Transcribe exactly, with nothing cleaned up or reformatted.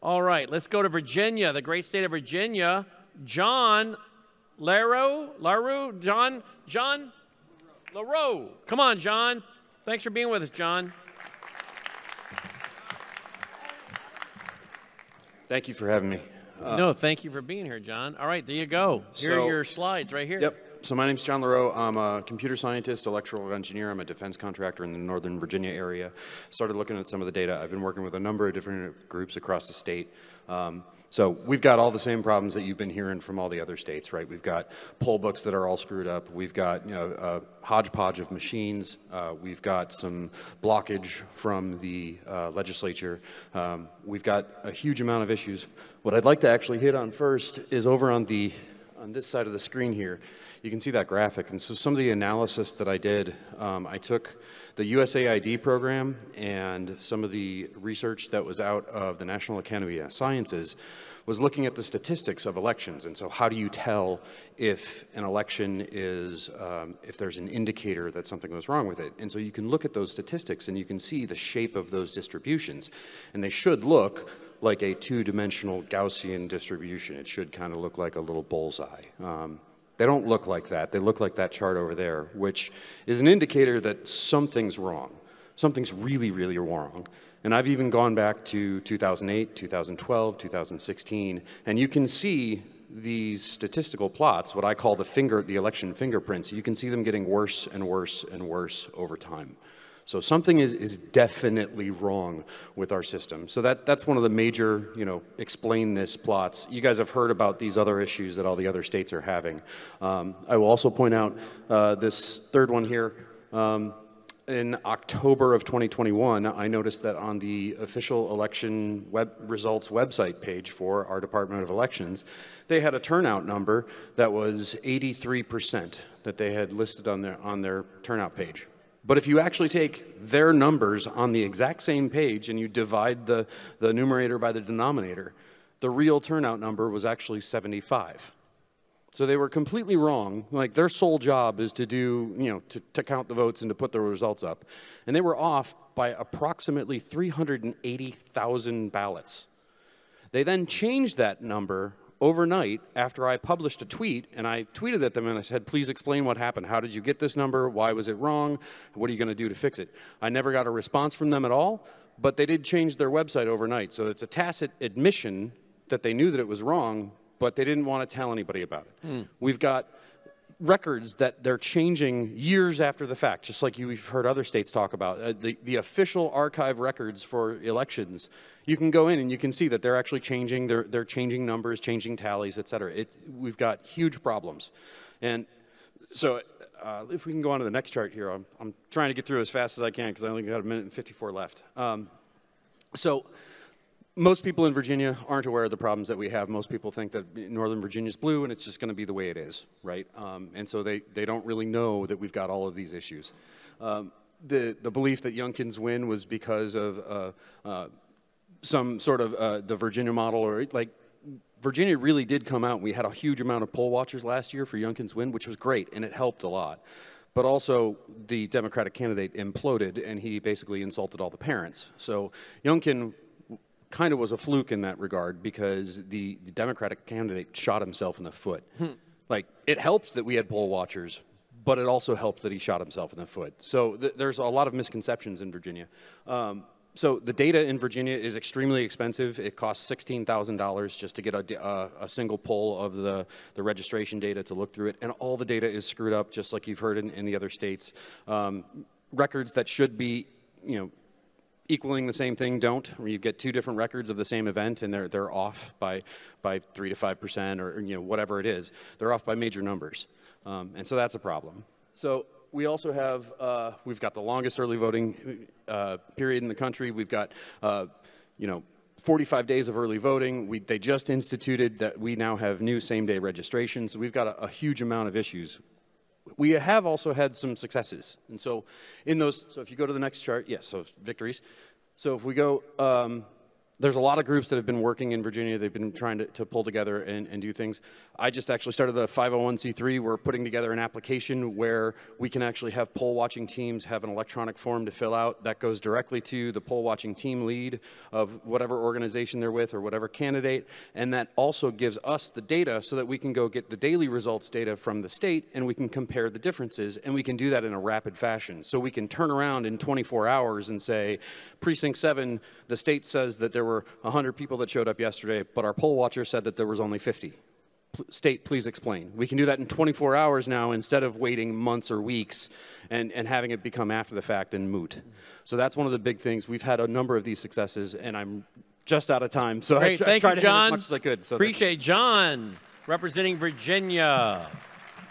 All right, let's go to Virginia, the great state of Virginia. John Laro, Laru, John, John LaRoe. Come on, John. Thanks for being with us, John. Thank you for having me. Uh, no, thank you for being here, John. All right, there you go. Here so, are your slides right here. Yep. So my name's John LaRoe. I'm a computer scientist, electrical engineer. I'm a defense contractor in the Northern Virginia area. Started looking at some of the data. I've been working with a number of different groups across the state. Um, so we've got all the same problems that you've been hearing from all the other states, right? We've got poll books that are all screwed up. We've got, you know, a hodgepodge of machines. Uh, we've got some blockage from the uh, legislature. Um, we've got a huge amount of issues. What I'd like to actually hit on first is over on the on this side of the screen here. You can see that graphic, and so some of the analysis that I did, um, I took the U S A I D program and some of the research that was out of the National Academy of Sciences was looking at the statistics of elections, and so how do you tell if an election is, um, if there's an indicator that something was wrong with it. And so you can look at those statistics and you can see the shape of those distributions, and they should look like a two-dimensional Gaussian distribution. It should kind of look like a little bullseye. Um, They don't look like that. They look like that chart over there, which is an indicator that something's wrong. Something's really, really wrong. And I've even gone back to two thousand eight, two thousand twelve, two thousand sixteen, and you can see these statistical plots, what I call the finger, the election fingerprints. You can see them getting worse and worse and worse over time. So something is, is definitely wrong with our system. So that, that's one of the major, you know, explain this plots. You guys have heard about these other issues that all the other states are having. Um, I will also point out uh, this third one here. Um, in October of twenty twenty-one, I noticed that on the official election web results website page for our Department of Elections, they had a turnout number that was eighty-three percent that they had listed on their, on their turnout page. But if you actually take their numbers on the exact same page and you divide the, the numerator by the denominator, the real turnout number was actually seventy-five. So they were completely wrong. Like, their sole job is to do, you know, to, to count the votes and to put the results up. And they were off by approximately three hundred eighty thousand ballots. They then changed that number overnight after I published a tweet, and I tweeted at them and I said, please explain what happened. How did you get this number? Why was it wrong? What are you going to do to fix it? I never got a response from them at all, but they did change their website overnight. So it's a tacit admission that they knew that it was wrong, but they didn't want to tell anybody about it. Mm. We've got records that they're changing years after the fact, just like you've heard other states talk about. Uh, the, the official archive records for elections, you can go in and you can see that they're actually changing, they're, they're changing numbers, changing tallies, et cetera. It, we've got huge problems. And so uh, if we can go on to the next chart here, I'm, I'm trying to get through as fast as I can because I only got a minute and fifty-four left. Um, so most people in Virginia aren't aware of the problems that we have. Most people think that Northern Virginia's blue and it's just going to be the way it is, right? Um, and so they, they don't really know that we've got all of these issues. Um, the, the belief that Youngkins win was because of uh, uh, some sort of uh, the Virginia model, or like Virginia really did come out. We had a huge amount of poll watchers last year for Youngkins win, which was great, and it helped a lot. But also, the Democratic candidate imploded, and he basically insulted all the parents. So Youngkin kind of was a fluke in that regard because the, the Democratic candidate shot himself in the foot. Hmm. Like, it helps that we had poll watchers, but it also helps that he shot himself in the foot. So th there's a lot of misconceptions in Virginia. Um, so the data in Virginia is extremely expensive. It costs sixteen thousand dollars just to get a, a, a single poll of the, the registration data to look through it, and all the data is screwed up, just like you've heard in, in the other states. Um, records that should be, you know, equaling the same thing don't. You get two different records of the same event, and they're they're off by by three to five percent, or you know whatever it is. They're off by major numbers, um, and so that's a problem. So we also have uh, we've got the longest early voting uh, period in the country. We've got uh, you know forty-five days of early voting. We they just instituted that we now have new same-day registration. So we've got a, a huge amount of issues. We have also had some successes, and so in those, so if you go to the next chart, yes, so victories. So if we go, um, there's a lot of groups that have been working in Virginia. They've been trying to, to pull together and, and do things. I just actually started the five oh one c three. We're putting together an application where we can actually have poll watching teams have an electronic form to fill out that goes directly to the poll watching team lead of whatever organization they're with or whatever candidate. And that also gives us the data so that we can go get the daily results data from the state and we can compare the differences. And we can do that in a rapid fashion. So we can turn around in twenty-four hours and say, precinct seven, the state says that there were one hundred people that showed up yesterday, but our poll watcher said that there was only fifty. P- state, please explain. We can do that in twenty-four hours now instead of waiting months or weeks and, and having it become after the fact and moot. So that's one of the big things. We've had a number of these successes, and I'm just out of time. So Great. I, tr- Thank I tried you, to hit John. as much as I could. So Appreciate John representing Virginia.